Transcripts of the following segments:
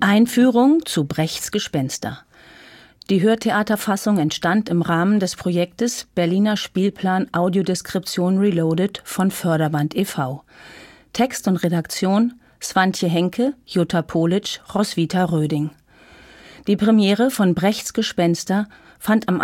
Einführung zu Brechts Gespenster. Die Hörtheaterfassung entstand im Rahmen des Projektes Berliner Spielplan Audiodeskription Reloaded von Förderband e.V. Text und Redaktion Swantje Henke, Jutta Polic, Roswitha Röding. Die Premiere von Brechts Gespenster fand am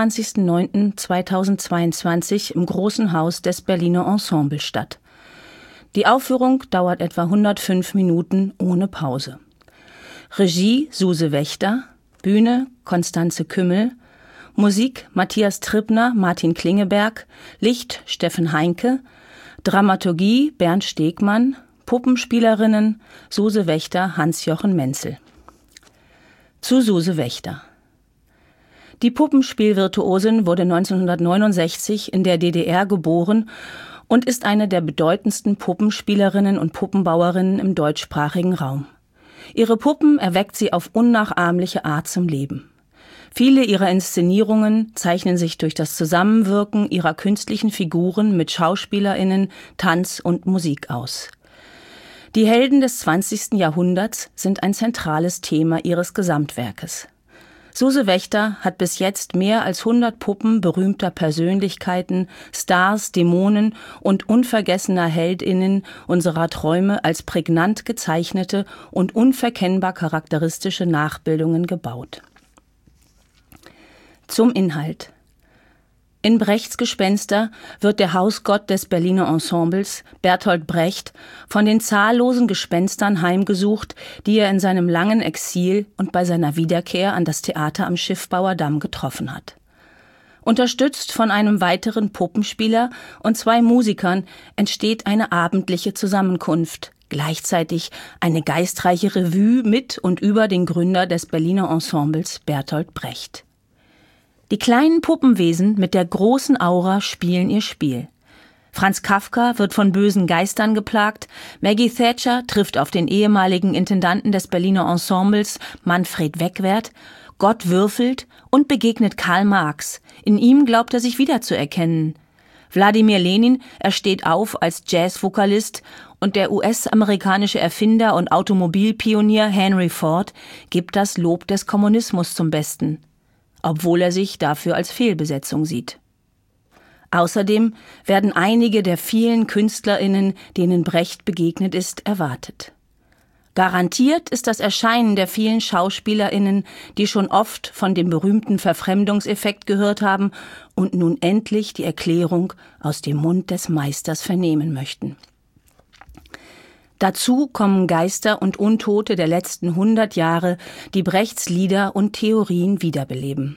21.09.2022 im Großen Haus des Berliner Ensembles statt. Die Aufführung dauert etwa 105 Minuten ohne Pause. Regie Suse Wächter, Bühne Konstanze Kümmel, Musik Matthias Trippner, Martin Klingeberg, Licht Steffen Heinke, Dramaturgie Bernd Stegmann, Puppenspielerinnen Suse Wächter, Hans-Jochen Menzel. Zu Suse Wächter. Die Puppenspielvirtuosin wurde 1969 in der DDR geboren und ist eine der bedeutendsten Puppenspielerinnen und Puppenbauerinnen im deutschsprachigen Raum. Ihre Puppen erweckt sie auf unnachahmliche Art zum Leben. Viele ihrer Inszenierungen zeichnen sich durch das Zusammenwirken ihrer künstlichen Figuren mit SchauspielerInnen, Tanz und Musik aus. Die Helden des 20. Jahrhunderts sind ein zentrales Thema ihres Gesamtwerkes. Suse Wächter hat bis jetzt mehr als 100 Puppen berühmter Persönlichkeiten, Stars, Dämonen und unvergessener HeldInnen unserer Träume als prägnant gezeichnete und unverkennbar charakteristische Nachbildungen gebaut. Zum Inhalt. In Brechts Gespenster wird der Hausgott des Berliner Ensembles, Bertolt Brecht, von den zahllosen Gespenstern heimgesucht, die er in seinem langen Exil und bei seiner Wiederkehr an das Theater am Schiffbauer Damm getroffen hat. Unterstützt von einem weiteren Puppenspieler und 2 Musikern entsteht eine abendliche Zusammenkunft, gleichzeitig eine geistreiche Revue mit und über den Gründer des Berliner Ensembles, Bertolt Brecht. Die kleinen Puppenwesen mit der großen Aura spielen ihr Spiel. Franz Kafka wird von bösen Geistern geplagt, Maggie Thatcher trifft auf den ehemaligen Intendanten des Berliner Ensembles, Manfred Wegwerth, Gott würfelt und begegnet Karl Marx. In ihm glaubt er sich wiederzuerkennen. Wladimir Lenin steht auf als Jazzvokalist und der US-amerikanische Erfinder und Automobilpionier Henry Ford gibt das Lob des Kommunismus zum Besten, obwohl er sich dafür als Fehlbesetzung sieht. Außerdem werden einige der vielen KünstlerInnen, denen Brecht begegnet ist, erwartet. Garantiert ist das Erscheinen der vielen SchauspielerInnen, die schon oft von dem berühmten Verfremdungseffekt gehört haben und nun endlich die Erklärung aus dem Mund des Meisters vernehmen möchten. Dazu kommen Geister und Untote der letzten 100 Jahre, die Brechts Lieder und Theorien wiederbeleben.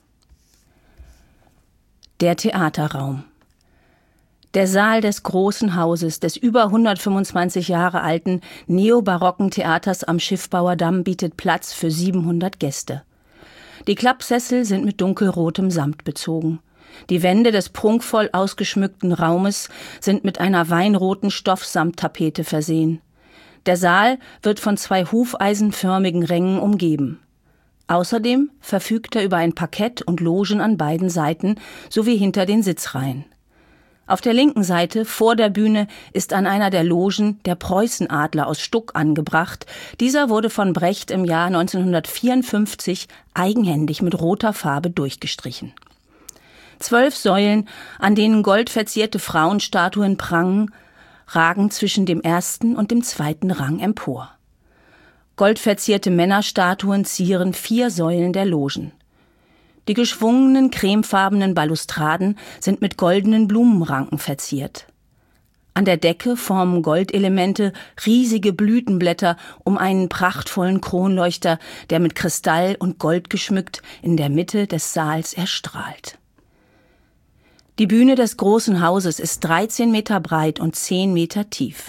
Der Theaterraum. Der Saal des Großen Hauses des über 125 Jahre alten neobarocken Theaters am Schiffbauer Damm bietet Platz für 700 Gäste. Die Klappsessel sind mit dunkelrotem Samt bezogen. Die Wände des prunkvoll ausgeschmückten Raumes sind mit einer weinroten Stoffsamttapete versehen. Der Saal wird von 2 hufeisenförmigen Rängen umgeben. Außerdem verfügt er über ein Parkett und Logen an beiden Seiten sowie hinter den Sitzreihen. Auf der linken Seite, vor der Bühne, ist an einer der Logen der Preußenadler aus Stuck angebracht. Dieser wurde von Brecht im Jahr 1954 eigenhändig mit roter Farbe durchgestrichen. 12 Säulen, an denen goldverzierte Frauenstatuen prangen, ragen zwischen dem ersten und dem zweiten Rang empor. Goldverzierte Männerstatuen zieren 4 Säulen der Logen. Die geschwungenen, cremefarbenen Balustraden sind mit goldenen Blumenranken verziert. An der Decke formen Goldelemente riesige Blütenblätter um einen prachtvollen Kronleuchter, der mit Kristall und Gold geschmückt in der Mitte des Saals erstrahlt. Die Bühne des Großen Hauses ist 13 Meter breit und 10 Meter tief.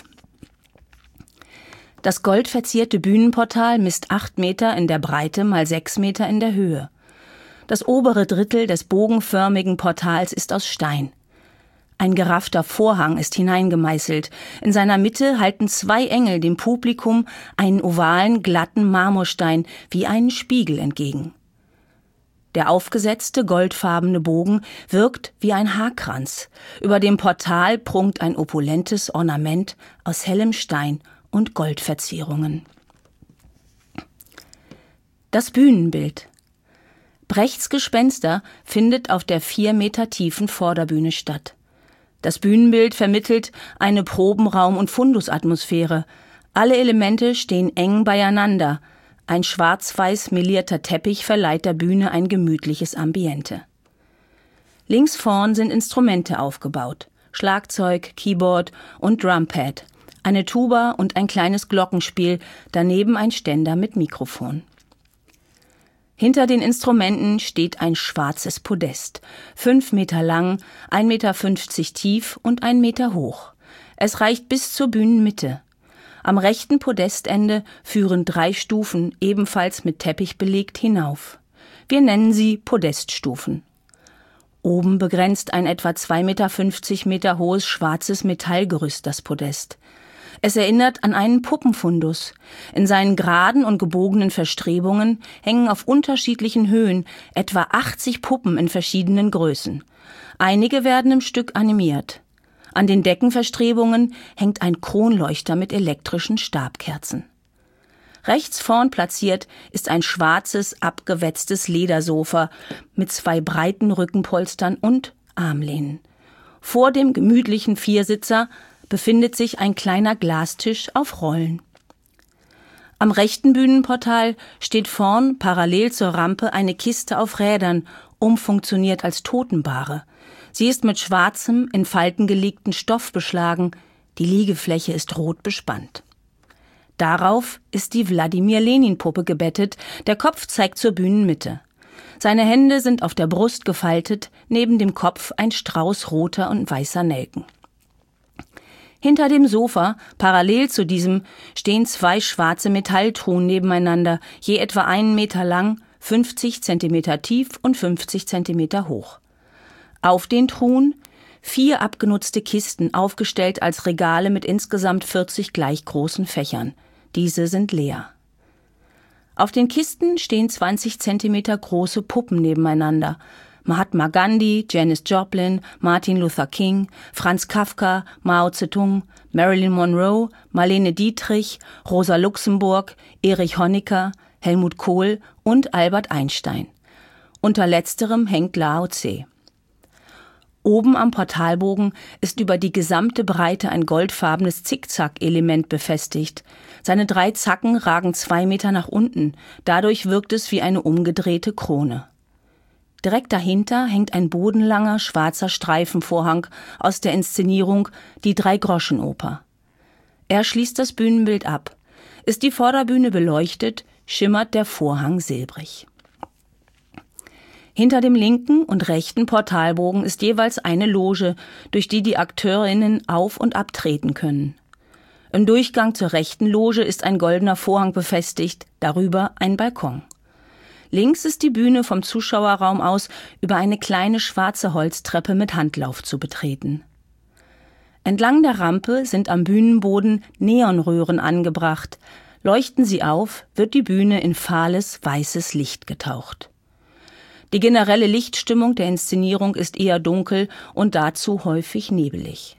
Das goldverzierte Bühnenportal misst 8 Meter in der Breite mal 6 Meter in der Höhe. Das obere Drittel des bogenförmigen Portals ist aus Stein. Ein geraffter Vorhang ist hineingemeißelt. In seiner Mitte halten 2 Engel dem Publikum einen ovalen, glatten Marmorstein wie einen Spiegel entgegen. Der aufgesetzte, goldfarbene Bogen wirkt wie ein Haarkranz. Über dem Portal prunkt ein opulentes Ornament aus hellem Stein und Goldverzierungen. Das Bühnenbild. Brechts Gespenster findet auf der 4 Meter tiefen Vorderbühne statt. Das Bühnenbild vermittelt eine Probenraum- und Fundusatmosphäre. Alle Elemente stehen eng beieinander. Ein schwarz-weiß melierter Teppich verleiht der Bühne ein gemütliches Ambiente. Links vorn sind Instrumente aufgebaut. Schlagzeug, Keyboard und Drumpad. Eine Tuba und ein kleines Glockenspiel, daneben ein Ständer mit Mikrofon. Hinter den Instrumenten steht ein schwarzes Podest, 5 Meter lang, 1,50 Meter tief und 1 Meter hoch. Es reicht bis zur Bühnenmitte. Am rechten Podestende führen 3 Stufen, ebenfalls mit Teppich belegt, hinauf. Wir nennen sie Podeststufen. Oben begrenzt ein etwa 2,50 Meter hohes schwarzes Metallgerüst das Podest. Es erinnert an einen Puppenfundus. In seinen geraden und gebogenen Verstrebungen hängen auf unterschiedlichen Höhen etwa 80 Puppen in verschiedenen Größen. Einige werden im Stück animiert. An den Deckenverstrebungen hängt ein Kronleuchter mit elektrischen Stabkerzen. Rechts vorn platziert ist ein schwarzes, abgewetztes Ledersofa mit 2 breiten Rückenpolstern und Armlehnen. Vor dem gemütlichen Viersitzer befindet sich ein kleiner Glastisch auf Rollen. Am rechten Bühnenportal steht vorn parallel zur Rampe eine Kiste auf Rädern, umfunktioniert als Totenbahre. Sie ist mit schwarzem, in Falten gelegten Stoff beschlagen, die Liegefläche ist rot bespannt. Darauf ist die Wladimir-Lenin-Puppe gebettet, der Kopf zeigt zur Bühnenmitte. Seine Hände sind auf der Brust gefaltet, neben dem Kopf ein Strauß roter und weißer Nelken. Hinter dem Sofa, parallel zu diesem, stehen 2 schwarze Metalltruhen nebeneinander, je etwa 1 Meter lang, 50 Zentimeter tief und 50 Zentimeter hoch. Auf den Truhen 4 abgenutzte Kisten, aufgestellt als Regale mit insgesamt 40 gleich großen Fächern. Diese sind leer. Auf den Kisten stehen 20 Zentimeter große Puppen nebeneinander. Mahatma Gandhi, Janis Joplin, Martin Luther King, Franz Kafka, Mao Zedong, Marilyn Monroe, Marlene Dietrich, Rosa Luxemburg, Erich Honecker, Helmut Kohl und Albert Einstein. Unter letzterem hängt Lao Tse. Oben am Portalbogen ist über die gesamte Breite ein goldfarbenes Zickzack-Element befestigt. Seine 3 Zacken ragen 2 Meter nach unten, dadurch wirkt es wie eine umgedrehte Krone. Direkt dahinter hängt ein bodenlanger, schwarzer Streifenvorhang aus der Inszenierung Die Drei-Groschen-Oper. Er schließt das Bühnenbild ab. Ist die Vorderbühne beleuchtet, schimmert der Vorhang silbrig. Hinter dem linken und rechten Portalbogen ist jeweils eine Loge, durch die die AkteurInnen auf- und abtreten können. Im Durchgang zur rechten Loge ist ein goldener Vorhang befestigt, darüber ein Balkon. Links ist die Bühne vom Zuschauerraum aus über eine kleine schwarze Holztreppe mit Handlauf zu betreten. Entlang der Rampe sind am Bühnenboden Neonröhren angebracht. Leuchten sie auf, wird die Bühne in fahles, weißes Licht getaucht. Die generelle Lichtstimmung der Inszenierung ist eher dunkel und dazu häufig nebelig.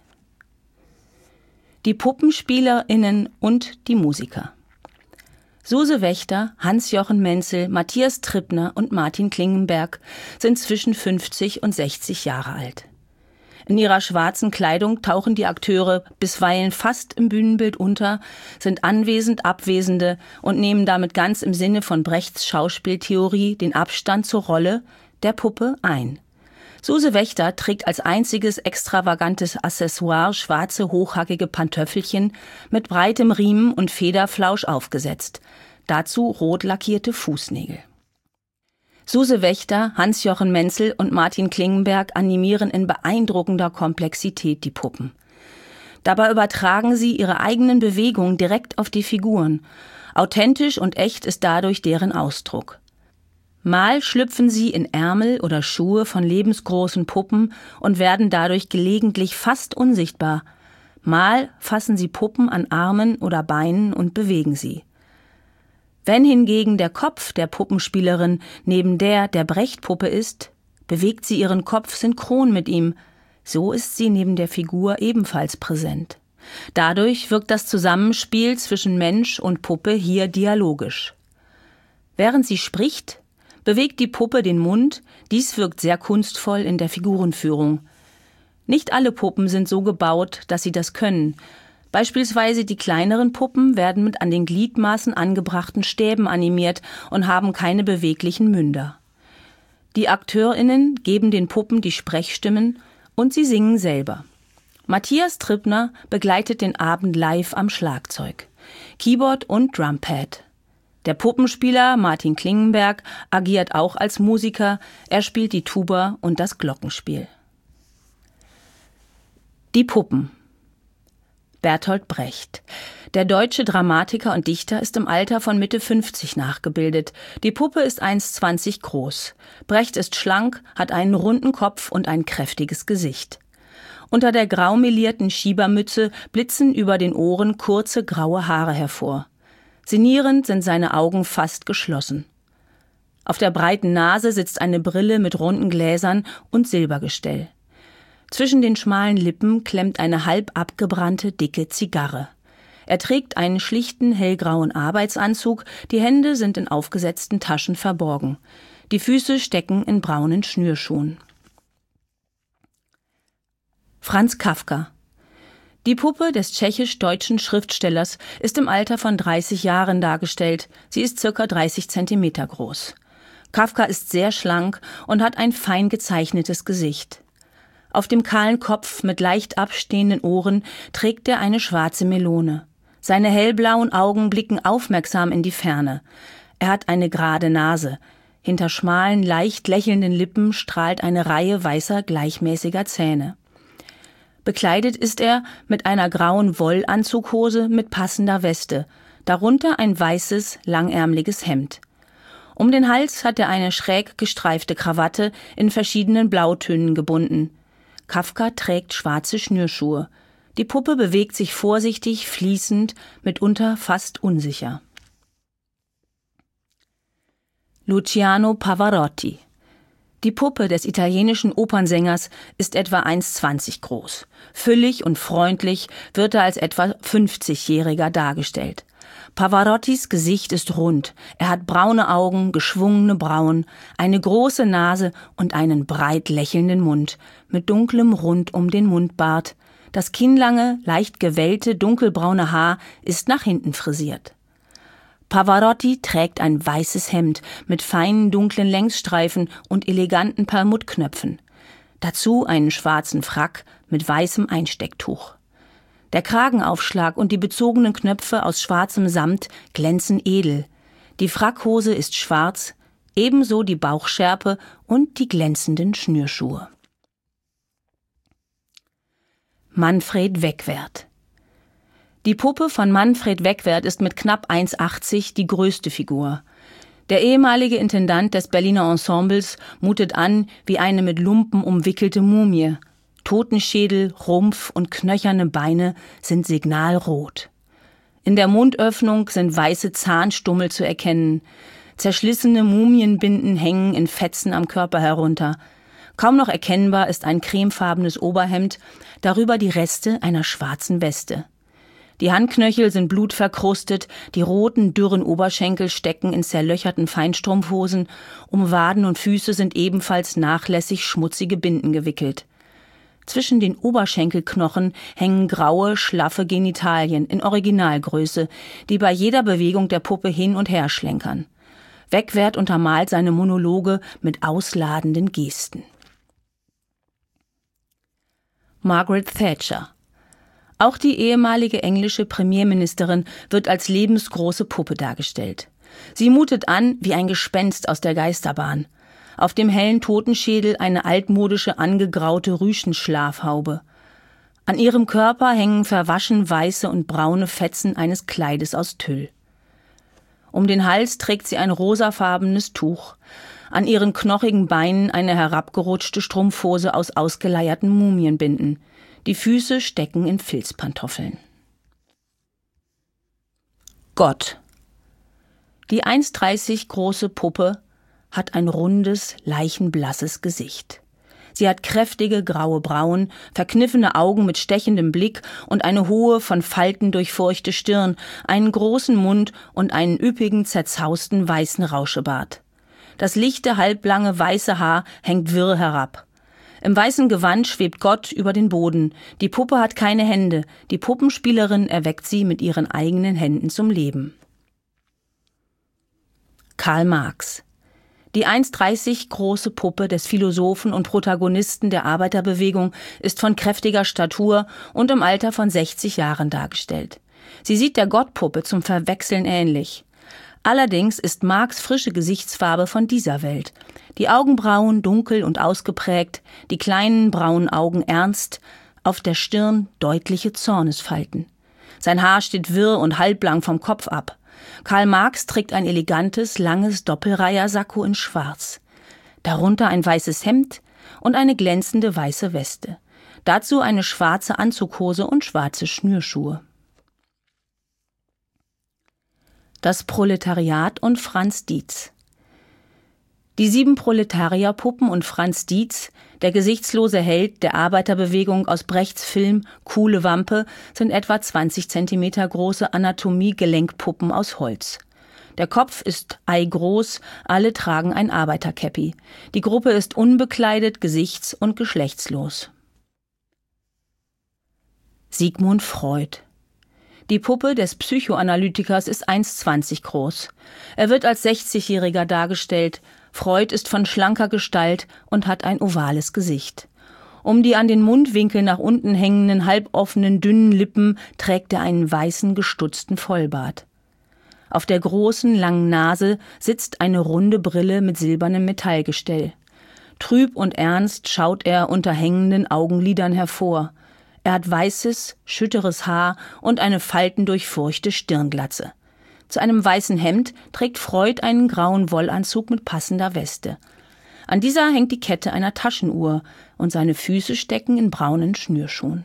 Die PuppenspielerInnen und die Musiker. Suse Wächter, Hans-Jochen Menzel, Matthias Trippner und Martin Klingenberg sind zwischen 50 und 60 Jahre alt. In ihrer schwarzen Kleidung tauchen die Akteure bisweilen fast im Bühnenbild unter, sind anwesend Abwesende und nehmen damit ganz im Sinne von Brechts Schauspieltheorie den Abstand zur Rolle der Puppe ein. Suse Wächter trägt als einziges extravagantes Accessoire schwarze, hochhackige Pantöffelchen mit breitem Riemen und Federflausch aufgesetzt. Dazu rot lackierte Fußnägel. Suse Wächter, Hans-Jochen Menzel und Martin Klingenberg animieren in beeindruckender Komplexität die Puppen. Dabei übertragen sie ihre eigenen Bewegungen direkt auf die Figuren. Authentisch und echt ist dadurch deren Ausdruck. Mal schlüpfen sie in Ärmel oder Schuhe von lebensgroßen Puppen und werden dadurch gelegentlich fast unsichtbar. Mal fassen sie Puppen an Armen oder Beinen und bewegen sie. Wenn hingegen der Kopf der Puppenspielerin neben der Brecht-Puppe ist, bewegt sie ihren Kopf synchron mit ihm. So ist sie neben der Figur ebenfalls präsent. Dadurch wirkt das Zusammenspiel zwischen Mensch und Puppe hier dialogisch. Während sie spricht, bewegt die Puppe den Mund, dies wirkt sehr kunstvoll in der Figurenführung. Nicht alle Puppen sind so gebaut, dass sie das können. Beispielsweise die kleineren Puppen werden mit an den Gliedmaßen angebrachten Stäben animiert und haben keine beweglichen Münder. Die AkteurInnen geben den Puppen die Sprechstimmen und sie singen selber. Matthias Trippner begleitet den Abend live am Schlagzeug, Keyboard und Drumpad. Der Puppenspieler Martin Klingenberg agiert auch als Musiker, er spielt die Tuba und das Glockenspiel. Die Puppen. Bertolt Brecht. Der deutsche Dramatiker und Dichter ist im Alter von Mitte 50 nachgebildet. Die Puppe ist 1,20 groß. Brecht ist schlank, hat einen runden Kopf und ein kräftiges Gesicht. Unter der grau melierten Schiebermütze blitzen über den Ohren kurze graue Haare hervor. Sinnierend sind seine Augen fast geschlossen. Auf der breiten Nase sitzt eine Brille mit runden Gläsern und Silbergestell. Zwischen den schmalen Lippen klemmt eine halb abgebrannte, dicke Zigarre. Er trägt einen schlichten, hellgrauen Arbeitsanzug, die Hände sind in aufgesetzten Taschen verborgen. Die Füße stecken in braunen Schnürschuhen. Franz Kafka. Die Puppe des tschechisch-deutschen Schriftstellers ist im Alter von 30 Jahren dargestellt. Sie ist ca. 30 Zentimeter groß. Kafka ist sehr schlank und hat ein fein gezeichnetes Gesicht. Auf dem kahlen Kopf mit leicht abstehenden Ohren trägt er eine schwarze Melone. Seine hellblauen Augen blicken aufmerksam in die Ferne. Er hat eine gerade Nase. Hinter schmalen, leicht lächelnden Lippen strahlt eine Reihe weißer, gleichmäßiger Zähne. Bekleidet ist er mit einer grauen Wollanzughose mit passender Weste, darunter ein weißes, langärmliches Hemd. Um den Hals hat er eine schräg gestreifte Krawatte in verschiedenen Blautönen gebunden. Kafka trägt schwarze Schnürschuhe. Die Puppe bewegt sich vorsichtig, fließend, mitunter fast unsicher. Luciano Pavarotti. Die Puppe des italienischen Opernsängers ist etwa 1,20 groß. Füllig und freundlich wird er als etwa 50-Jähriger dargestellt. Pavarottis Gesicht ist rund. Er hat braune Augen, geschwungene Brauen, eine große Nase und einen breit lächelnden Mund mit dunklem Rund um den Mundbart. Das kinnlange, leicht gewellte, dunkelbraune Haar ist nach hinten frisiert. Pavarotti trägt ein weißes Hemd mit feinen dunklen Längsstreifen und eleganten Perlmuttknöpfen. Dazu einen schwarzen Frack mit weißem Einstecktuch. Der Kragenaufschlag und die bezogenen Knöpfe aus schwarzem Samt glänzen edel. Die Frackhose ist schwarz, ebenso die Bauchschärpe und die glänzenden Schnürschuhe. Manfred Wegwerth. Die Puppe von Manfred Wegwerth ist mit knapp 1,80 die größte Figur. Der ehemalige Intendant des Berliner Ensembles mutet an wie eine mit Lumpen umwickelte Mumie. Totenschädel, Rumpf und knöcherne Beine sind signalrot. In der Mundöffnung sind weiße Zahnstummel zu erkennen. Zerschlissene Mumienbinden hängen in Fetzen am Körper herunter. Kaum noch erkennbar ist ein cremefarbenes Oberhemd, darüber die Reste einer schwarzen Weste. Die Handknöchel sind blutverkrustet, die roten, dürren Oberschenkel stecken in zerlöcherten Feinstrumpfhosen, um Waden und Füße sind ebenfalls nachlässig schmutzige Binden gewickelt. Zwischen den Oberschenkelknochen hängen graue, schlaffe Genitalien in Originalgröße, die bei jeder Bewegung der Puppe hin und her schlenkern. Wegwerth untermalt seine Monologe mit ausladenden Gesten. Margaret Thatcher. Auch die ehemalige englische Premierministerin wird als lebensgroße Puppe dargestellt. Sie mutet an wie ein Gespenst aus der Geisterbahn. Auf dem hellen Totenschädel eine altmodische, angegraute Rüschenschlafhaube. An ihrem Körper hängen verwaschen weiße und braune Fetzen eines Kleides aus Tüll. Um den Hals trägt sie ein rosafarbenes Tuch. An ihren knochigen Beinen eine herabgerutschte Strumpfhose aus ausgeleierten Mumienbinden. Die Füße stecken in Filzpantoffeln. Gott. Die 1,30 große Puppe hat ein rundes, leichenblasses Gesicht. Sie hat kräftige graue Brauen, verkniffene Augen mit stechendem Blick und eine hohe, von Falten durchfurchte Stirn, einen großen Mund und einen üppigen, zerzausten weißen Rauschebart. Das lichte, halblange, weiße Haar hängt wirr herab. Im weißen Gewand schwebt Gott über den Boden. Die Puppe hat keine Hände. Die Puppenspielerin erweckt sie mit ihren eigenen Händen zum Leben. Karl Marx. Die 1,30 große Puppe des Philosophen und Protagonisten der Arbeiterbewegung ist von kräftiger Statur und im Alter von 60 Jahren dargestellt. Sie sieht der Gottpuppe zum Verwechseln ähnlich. Allerdings ist Marx' frische Gesichtsfarbe von dieser Welt. Die Augenbrauen dunkel und ausgeprägt, die kleinen braunen Augen ernst, auf der Stirn deutliche Zornesfalten. Sein Haar steht wirr und halblang vom Kopf ab. Karl Marx trägt ein elegantes, langes Doppelreihersakko in Schwarz. Darunter ein weißes Hemd und eine glänzende weiße Weste. Dazu eine schwarze Anzughose und schwarze Schnürschuhe. Das Proletariat und Franz Dietz. Die 7 Proletarierpuppen und Franz Dietz, der gesichtslose Held der Arbeiterbewegung aus Brechts Film Kuhle Wampe, sind etwa 20 Zentimeter große Anatomie-Gelenkpuppen aus Holz. Der Kopf ist eigroß, alle tragen ein Arbeiterkäppi. Die Gruppe ist unbekleidet, gesichts- und geschlechtslos. Sigmund Freud. Die Puppe des Psychoanalytikers ist 1,20 groß. Er wird als 60-Jähriger dargestellt. Freud ist von schlanker Gestalt und hat ein ovales Gesicht. Um die an den Mundwinkeln nach unten hängenden, halboffenen, dünnen Lippen trägt er einen weißen, gestutzten Vollbart. Auf der großen, langen Nase sitzt eine runde Brille mit silbernem Metallgestell. Trüb und ernst schaut er unter hängenden Augenlidern hervor. Er hat weißes, schütteres Haar und eine faltendurchfurchte Stirnglatze. Zu einem weißen Hemd trägt Freud einen grauen Wollanzug mit passender Weste. An dieser hängt die Kette einer Taschenuhr und seine Füße stecken in braunen Schnürschuhen.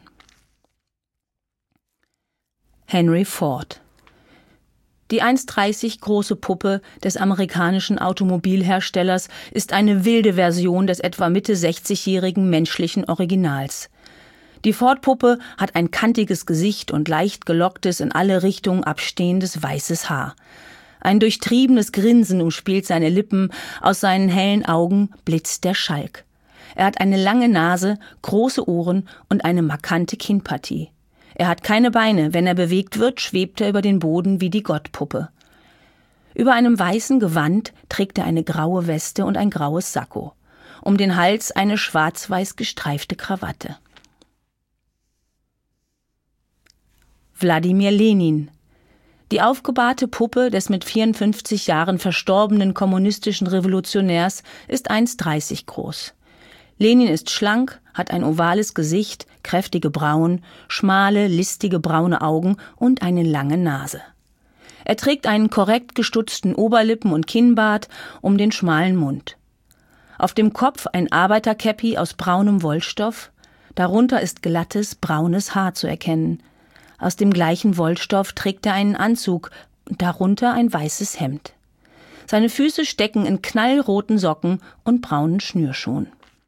Henry Ford. Die 1,30 große Puppe des amerikanischen Automobilherstellers ist eine wilde Version des etwa Mitte 60-jährigen menschlichen Originals. Die Ford-Puppe hat ein kantiges Gesicht und leicht gelocktes, in alle Richtungen abstehendes weißes Haar. Ein durchtriebenes Grinsen umspielt seine Lippen, aus seinen hellen Augen blitzt der Schalk. Er hat eine lange Nase, große Ohren und eine markante Kinnpartie. Er hat keine Beine, wenn er bewegt wird, schwebt er über den Boden wie die Gottpuppe. Über einem weißen Gewand trägt er eine graue Weste und ein graues Sakko. Um den Hals eine schwarz-weiß gestreifte Krawatte. Wladimir Lenin. Die aufgebahrte Puppe des mit 54 Jahren verstorbenen kommunistischen Revolutionärs ist 1,30 groß. Lenin ist schlank, hat ein ovales Gesicht, kräftige Brauen, schmale, listige braune Augen und eine lange Nase. Er trägt einen korrekt gestutzten Oberlippen- und Kinnbart um den schmalen Mund. Auf dem Kopf ein Arbeiterkäppi aus braunem Wollstoff, darunter ist glattes, braunes Haar zu erkennen. Aus dem gleichen Wollstoff trägt er einen Anzug, darunter ein weißes Hemd. Seine Füße stecken in knallroten Socken und braunen Schnürschuhen.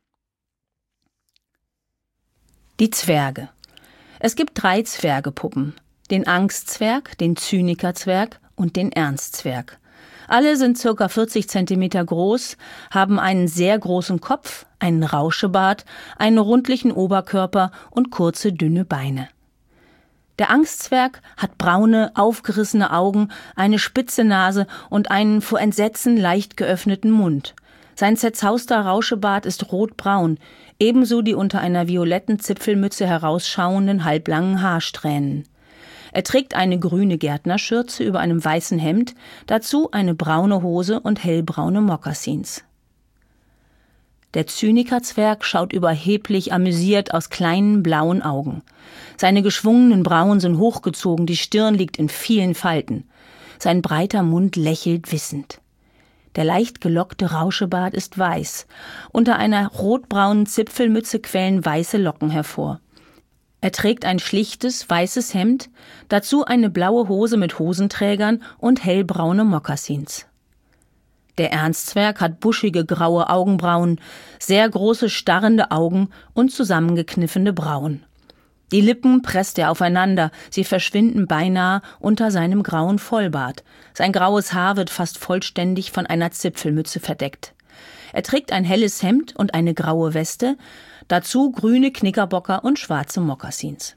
Die Zwerge. Es gibt 3 Zwergepuppen, den Angstzwerg, den Zynikerzwerg und den Ernstzwerg. Alle sind ca. 40 Zentimeter groß, haben einen sehr großen Kopf, einen Rauschebart, einen rundlichen Oberkörper und kurze, dünne Beine. Der Angstzwerg hat braune, aufgerissene Augen, eine spitze Nase und einen vor Entsetzen leicht geöffneten Mund. Sein zerzauster Rauschebart ist rotbraun, ebenso die unter einer violetten Zipfelmütze herausschauenden halblangen Haarsträhnen. Er trägt eine grüne Gärtnerschürze über einem weißen Hemd, dazu eine braune Hose und hellbraune Mokassins. Der Zynikerzwerg schaut überheblich amüsiert aus kleinen blauen Augen. Seine geschwungenen Brauen sind hochgezogen, die Stirn liegt in vielen Falten. Sein breiter Mund lächelt wissend. Der leicht gelockte Rauschebart ist weiß. Unter einer rotbraunen Zipfelmütze quellen weiße Locken hervor. Er trägt ein schlichtes, weißes Hemd, dazu eine blaue Hose mit Hosenträgern und hellbraune Mokassins. Der Ernstzwerg hat buschige graue Augenbrauen, sehr große starrende Augen und zusammengekniffene Brauen. Die Lippen presst er aufeinander, sie verschwinden beinahe unter seinem grauen Vollbart. Sein graues Haar wird fast vollständig von einer Zipfelmütze verdeckt. Er trägt ein helles Hemd und eine graue Weste, dazu grüne Knickerbocker und schwarze Mokassins.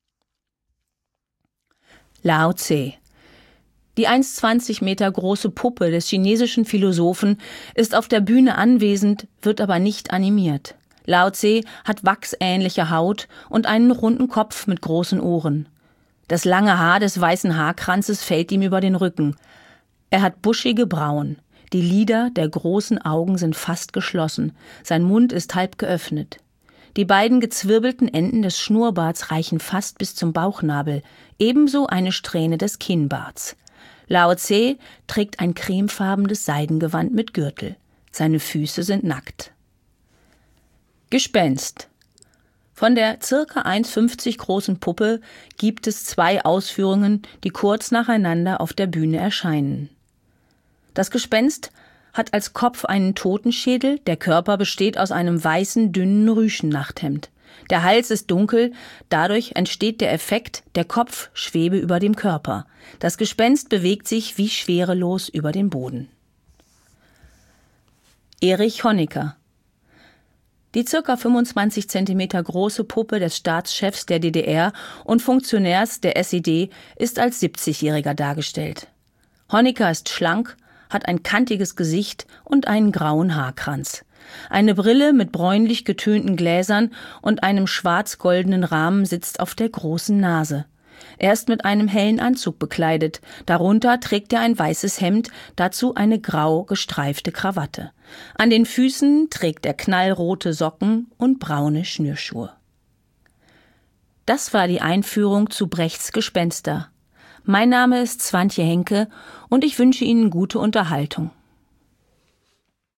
Lao Tse. Die 1,20 Meter große Puppe des chinesischen Philosophen ist auf der Bühne anwesend, wird aber nicht animiert. Lao Tse hat wachsähnliche Haut und einen runden Kopf mit großen Ohren. Das lange Haar des weißen Haarkranzes fällt ihm über den Rücken. Er hat buschige Brauen. Die Lider der großen Augen sind fast geschlossen. Sein Mund ist halb geöffnet. Die beiden gezwirbelten Enden des Schnurrbarts reichen fast bis zum Bauchnabel, ebenso eine Strähne des Kinnbarts. Lao Tse trägt ein cremefarbenes Seidengewand mit Gürtel. Seine Füße sind nackt. Gespenst. Von der ca. 1,50 großen Puppe gibt es 2 Ausführungen, die kurz nacheinander auf der Bühne erscheinen. Das Gespenst hat als Kopf einen Totenschädel, der Körper besteht aus einem weißen, dünnen Rüschennachthemd. Der Hals ist dunkel, dadurch entsteht der Effekt, der Kopf schwebe über dem Körper. Das Gespenst bewegt sich wie schwerelos über den Boden. Erich Honecker. Die ca. 25 cm große Puppe des Staatschefs der DDR und Funktionärs der SED ist als 70-Jähriger dargestellt. Honecker ist schlank, hat ein kantiges Gesicht und einen grauen Haarkranz. Eine Brille mit bräunlich getönten Gläsern und einem schwarz-goldenen Rahmen sitzt auf der großen Nase. Er ist mit einem hellen Anzug bekleidet, darunter trägt er ein weißes Hemd, dazu eine grau gestreifte Krawatte. An den Füßen trägt er knallrote Socken und braune Schnürschuhe. Das war die Einführung zu Brechts Gespenster. Mein Name ist Swantje Henke und ich wünsche Ihnen gute Unterhaltung.